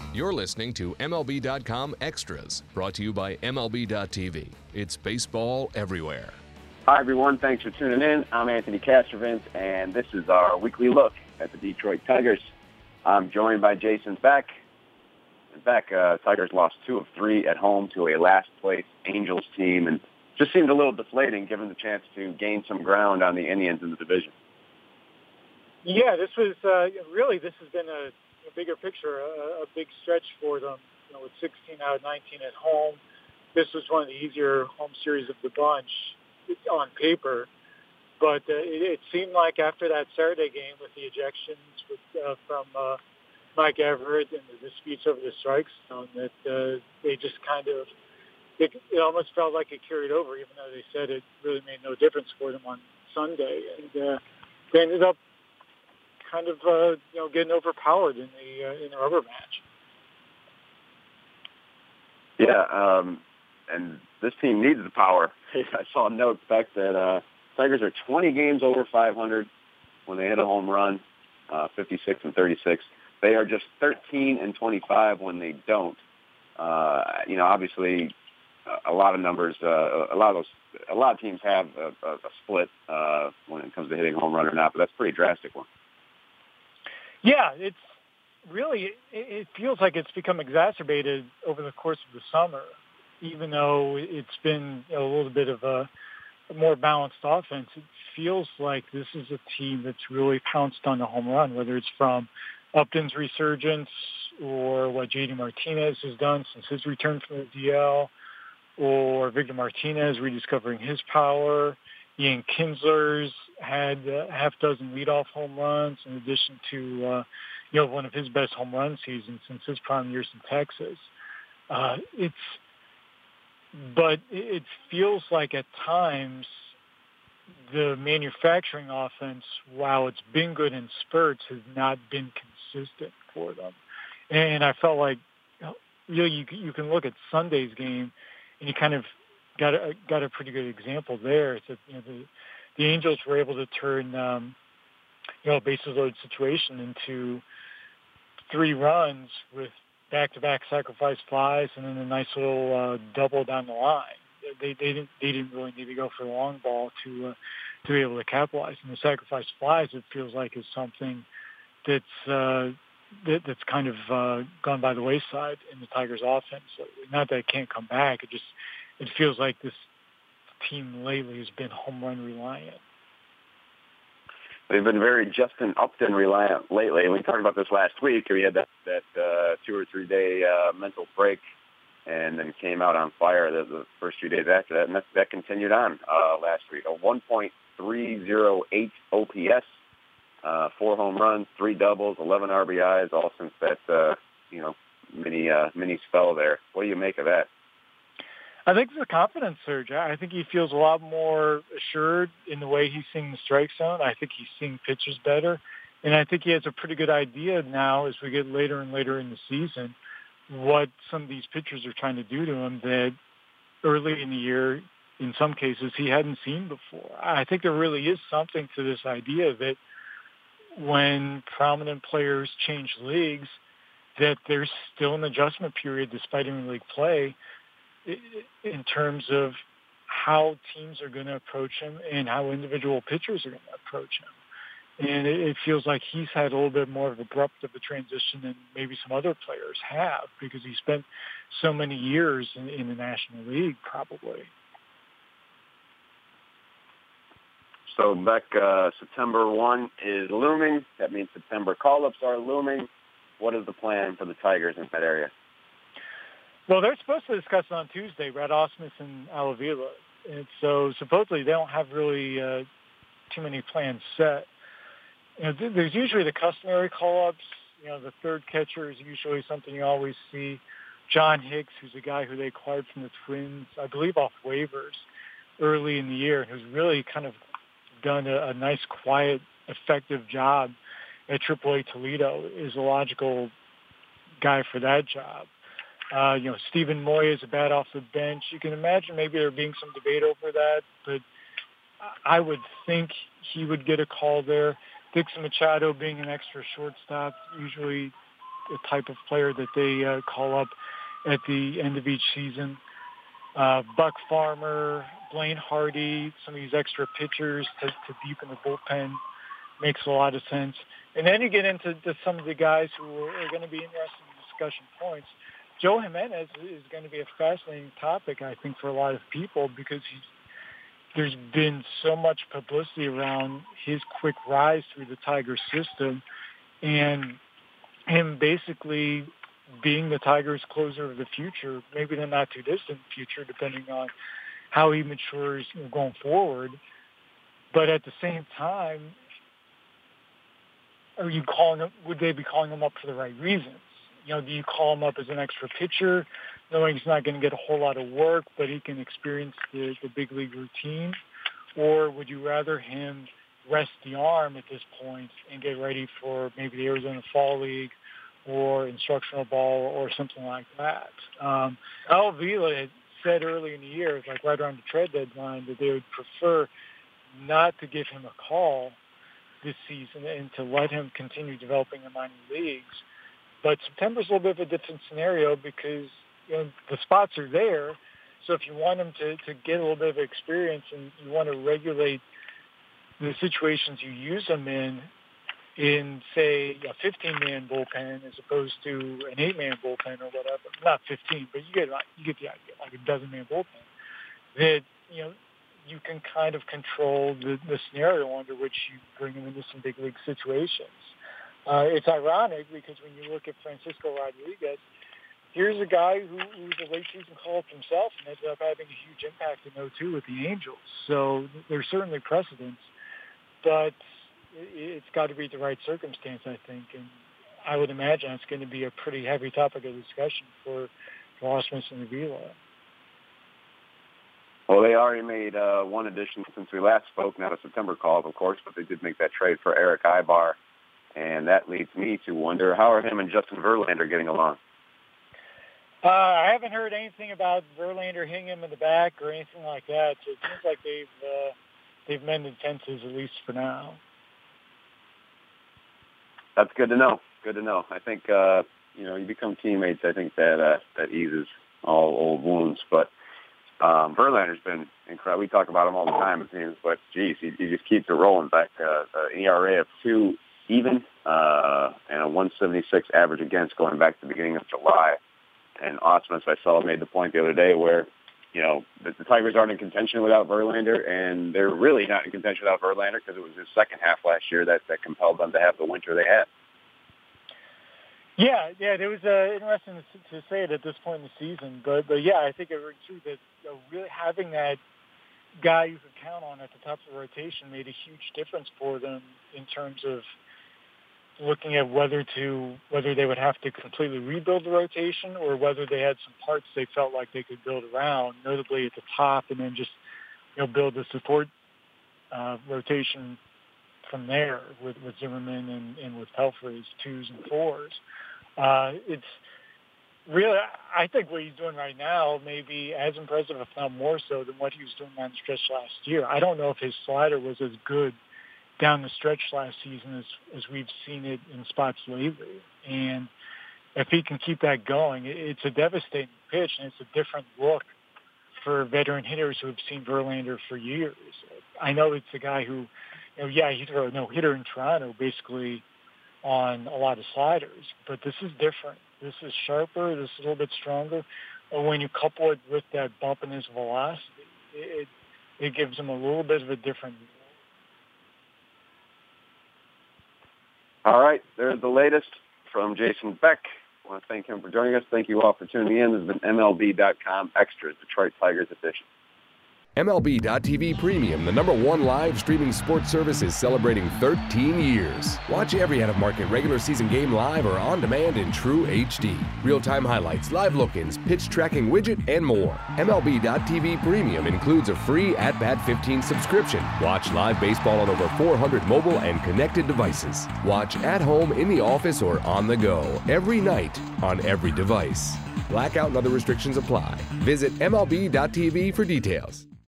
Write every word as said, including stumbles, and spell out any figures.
You're listening to M L B dot com Extras, brought to you by M L B dot T V. It's baseball everywhere. Hi, everyone. Thanks for tuning in. I'm Anthony Castrovins, and this is our weekly look at the Detroit Tigers. I'm joined by Jason Beck. Beck, uh, Tigers lost two of three at home to a last-place Angels team, and just seemed a little deflating given the chance to gain some ground on the Indians in the division. Yeah, this was uh, really, this has been a a bigger picture, a, a big stretch for them, you know, with sixteen out of nineteen at home. This was one of the easier home series of the bunch on paper. But uh, it, it seemed like after that Saturday game with the ejections with, uh, from uh, Mike Everett and the disputes over the strike zone, that uh, they just kind of, it, it almost felt like it carried over, even though they said it really made no difference for them on Sunday. And uh, they ended up kind of, uh, you know, getting overpowered in the uh, in the rubber match. Yeah, um, and this team needs the power. I saw a note back that uh, Tigers are twenty games over five hundred when they hit a home run, uh, fifty-six and thirty-six. They are just thirteen and twenty-five when they don't. Uh, you know, obviously, a lot of numbers. Uh, a lot of those. A lot of teams have a, a, a split uh, when it comes to hitting a home run or not, but that's a pretty drastic one. Yeah, it's really, it feels like it's become exacerbated over the course of the summer, even though it's been a little bit of a, a more balanced offense. It feels like this is a team that's really pounced on the home run, whether it's from Upton's resurgence or what J D Martinez has done since his return from the D L, or Victor Martinez rediscovering his power. Ian Kinsler's had a half dozen leadoff home runs in addition to, uh, you know, one of his best home run seasons since his prime years in Texas. Uh, it's, but it feels like at times the manufacturing offense, while it's been good in spurts, has not been consistent for them. And I felt like, you know, you, you can look at Sunday's game and you kind of got a, got a pretty good example there. It's a, you know, the, the Angels were able to turn, um, you know, a bases loaded situation into three runs with back-to-back sacrifice flies and then a nice little uh, double down the line. They, they didn't they didn't really need to go for the long ball to uh, to be able to capitalize. And the sacrifice flies, it feels like, is something that's uh, that, that's kind of uh, gone by the wayside in the Tigers' offense. Not that it can't come back. It just It feels like this team lately has been home run reliant. They've been very Justin Upton reliant lately. We talked about this last week. We had that, that uh, two or three day uh, mental break and then came out on fire the, the first few days after that. And that, that continued on uh, last week. A one point three oh eight O P S, uh, four home runs, three doubles, eleven R B Is, all since that, uh, you know, mini, uh, mini spell there. What do you make of that? I think it's a confidence surge. I think he feels a lot more assured in the way he's seeing the strike zone. I think he's seeing pitches better. And I think he has a pretty good idea now as we get later and later in the season what some of these pitchers are trying to do to him that early in the year, in some cases, he hadn't seen before. I think there really is something to this idea that when prominent players change leagues, that there's still an adjustment period despite interleague play in terms of how teams are going to approach him and how individual pitchers are going to approach him. And it, it feels like he's had a little bit more of abrupt of a transition than maybe some other players have because he spent so many years in, in the National League, probably. So, Beck, uh, September first is looming. That means September call-ups are looming. What is the plan for the Tigers in that area? Well, they're supposed to discuss it on Tuesday, Brad Ausmus and Al Avila. And so supposedly they don't have really uh, too many plans set. You know, th- there's usually the customary call-ups. You know, the third catcher is usually something you always see. John Hicks, who's a guy who they acquired from the Twins, I believe off waivers early in the year, who's really kind of done a, a nice, quiet, effective job at triple A Toledo, is a logical guy for that job. Uh, you know, Stephen Moya is a bat off the bench. You can imagine maybe there being some debate over that, but I would think he would get a call there. Dixon Machado being an extra shortstop usually the type of player that they uh, call up at the end of each season. Uh, Buck Farmer, Blaine Hardy, some of these extra pitchers to, to deepen the bullpen makes a lot of sense. And then you get into to some of the guys who are, are going to be interesting discussion points. Joe Jimenez is going to be a fascinating topic, I think, for a lot of people because he's, there's been so much publicity around his quick rise through the Tiger system and him basically being the Tigers' closer of the future, maybe the not-too-distant future, depending on how he matures you know, going forward. But at the same time, are you calling him, would they be calling him up for the right reasons? You know, do you call him up as an extra pitcher, knowing he's not going to get a whole lot of work, but he can experience the, the big league routine? Or would you rather him rest the arm at this point and get ready for maybe the Arizona Fall League or instructional ball or something like that? Um, Al Avila had said early in the year, like right around the trade deadline, that they would prefer not to give him a call this season and to let him continue developing in minor leagues. But September's a little bit of a different scenario because you know, the spots are there. So if you want him to, to get a little bit of experience and you want to regulate the situations you use him in, in, say, a fifteen-man bullpen as opposed to an eight-man bullpen or whatever. Not fifteen, but you get you get the idea, like a dozen-man bullpen. That, you know, you can kind of control the, the scenario under which you bring him into some big league situations. Uh, it's ironic because when you look at Francisco Rodriguez, here's a guy who, who's a late-season call-up himself and ended up having a huge impact in oh two with the Angels. So there's certainly precedents, but it's got to be the right circumstance, I think. And I would imagine it's going to be a pretty heavy topic of discussion for, for Ausmus and Avila. Well, they already made uh, one addition since we last spoke, not a September call, of course, but they did make that trade for Eric Ibar. And that leads me to wonder, how are him and Justin Verlander getting along? Uh, I haven't heard anything about Verlander hitting him in the back or anything like that. So it seems like they've uh, they've mended fences, at least for now. That's good to know. Good to know. I think, uh, you know, you become teammates. I think that uh, that eases all old wounds. But um, Verlander's been incredible. We talk about him all the time, it seems. But, geez, he, he just keeps it rolling back. Uh, an E R A of two even uh, and a one seventy-six average against going back to the beginning of July. And Ausmus, I saw, made the point the other day where, you know, the, the Tigers aren't in contention without Verlander, and they're really not in contention without Verlander because it was his second half last year that, that compelled them to have the winter they had. Yeah, yeah, it was uh, interesting to, to say it at this point in the season. But, but yeah, I think it was true that you know, really having that guy you could count on at the top of the rotation made a huge difference for them in terms of looking at whether to whether they would have to completely rebuild the rotation or whether they had some parts they felt like they could build around, notably at the top, and then just you know build the support uh, rotation from there with, with Zimmerman and, and with Pelfrey's twos and fours. Uh, it's really, I think what he's doing right now may be as impressive, if not more so, than what he was doing on the stretch last year. I don't know if his slider was as good down the stretch last season as, as we've seen it in spots lately. And if he can keep that going, it's a devastating pitch, and it's a different look for veteran hitters who have seen Verlander for years. I know it's a guy who, you know, yeah, he threw a no-hitter in Toronto basically on a lot of sliders, but this is different. This is sharper. This is a little bit stronger. And when you couple it with that bump in his velocity, it, it gives him a little bit of a different. All right, there's the latest from Jason Beck. I want to thank him for joining us. Thank you all for tuning in. This has been M L B dot com Extras, Detroit Tigers edition. M L B dot T V Premium, the number one live streaming sports service, is celebrating thirteen years. Watch every out-of-market regular season game live or on demand in true H D. Real-time highlights, live look-ins, pitch tracking widget, and more. M L B dot T V Premium includes a free At Bat fifteen subscription. Watch live baseball on over four hundred mobile and connected devices. Watch at home, in the office, or on the go every night on every device. Blackout and other restrictions apply. Visit M L B dot T V for details.